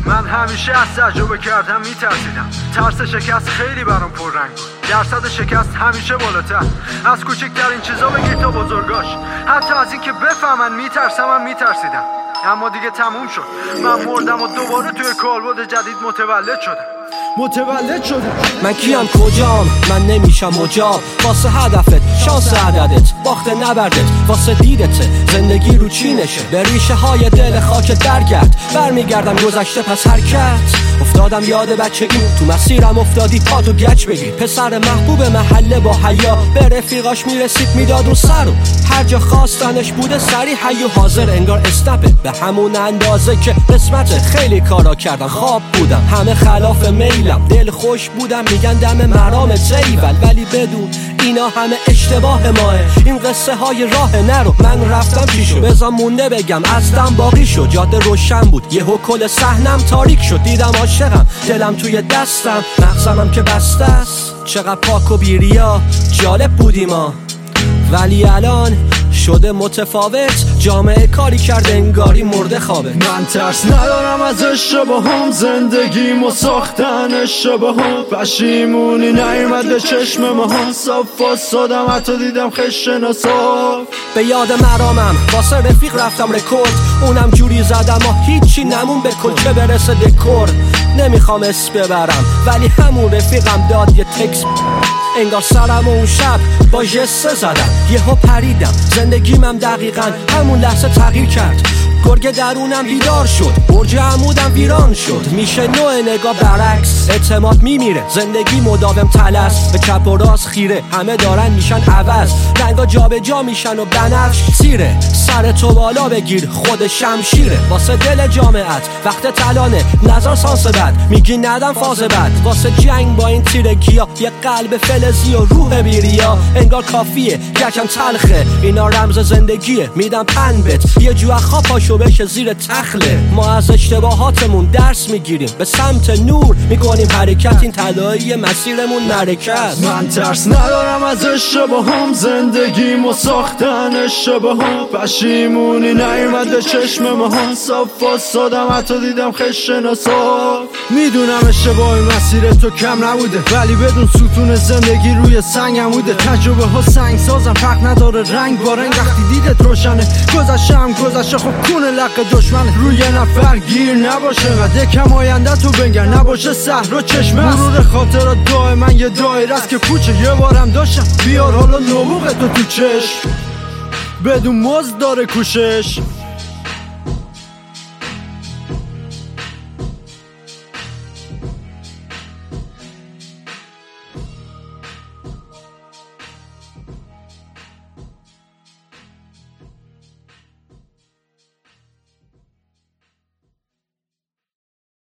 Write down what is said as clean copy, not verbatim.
من همیشه از تجربه کردم میترسیدم. ترس شکست خیلی برام پررنگ بود. درصد شکست همیشه بالاتر. از کوچکترین چیزا بگیر تا بزرگاش. حتی از این که بفهمن میترسم هم میترسیدم. اما دیگه تموم شد. من مردم و دوباره توی کالبد جدید متولد شدم. من کیم کجام؟ من نمیشم مجاب. واسه هدفت شانس عددت باخت نبردت واسه دیدت زندگی رو چینشه. به ریشه های دل خاک درگرد برمیگردم گذشته پس حرکت. افتادم یاد بچگی تو مسیرم افتادی پاتو گچ بگیر. پسر محبوب محله با حیا به رفیقاش میرسید میداد اون سرو. هر جا خواستنش بوده سری حی و حاضر انگار استپه به همون اندازه که قسمت. خیلی کارا کردم خواب بودم همه خلاف میلم. دل خوش بودم میگن دم مرام تیول ولی بدون اینا همه اشتباه ماه. این قصه های راه نرو. من رفتم چی شد بزام مونده بگم ازدم باقی شد. جاده روشن بود یهو کل صحنم تاریک شد. دیدم عاشقم دلم توی دستم مغزمم که بسته است. چقدر پاک و بیریا جالب بودیم ما ولی الان شده متفاوت. جامعه کاری کرده انگاری مرده خوابه. من ترس ندارم از اشتباهام. زندگیمو ساختن اشتباهام. پشیمونی نیومد به چشم ما. صاف واسادم حتی دیدم خشناسا. به یاد مرامم واسه رفیق رفتم رکورد. اونم جوری زدم و هیچی نمون به کل که برسه دکور. نمیخوام اسم ببرم ولی همون رفیقم داد یه تکس. انگار سرم اون شب با جسه زدم یهو پریدم. زندگیمم دقیقاً همون لحظه تغییر کرد. گرگ درونم بیدار شد. برج عمودم ویران شد. میشه نوع نگاه برعکس. اعتماد میمیره زندگی مداوم تلس. به چپ و راست خیره همه دارن میشن عوض. رنگا جا به جا میشن و بنفش سیره. سر تو بالا بگیر خود شمشیره. واسه دل جامعت وقت تلانه نظر سانس بد میگی ندم فاز بد. واسه جنگ با این تیرگیا یه قلب فلزی و روح بیریا. انگار کافیه یکم تلخه اینا رمز زندگیه. میدم پن بت یه جو خواب پاشو بشه زیر تخله. ما از اشتباهاتمون درس میگیریم به سمت نور میکنیم حرکت. این طلایی مسیرمون معرکه است. من ترس ندارم از اشتباهام. زندگیمو ساختن اشتباهام. پشیمونی نیومد به چشم ما. صاف واسادم حتی دیدم خشناسا. میدونم اشتباهی مسیر تو کم نبوده ولی بدون ستون زندگی روی سنگ عموده. تجربه ها سنگ سازم فرق نداره رنگ با رنگ. وقتی دیدت روشنه گذشته خب کونه لق دشمنه. روی نفر گیر نباشه قد کم آینده تو بنگر نباشه صحرا چشمه است. مرور خاطرات دای من یه دایره است که پوچه. یه بارم داشتم بیار حالا نبوغ تو چشم بدون مزد داره کوشش.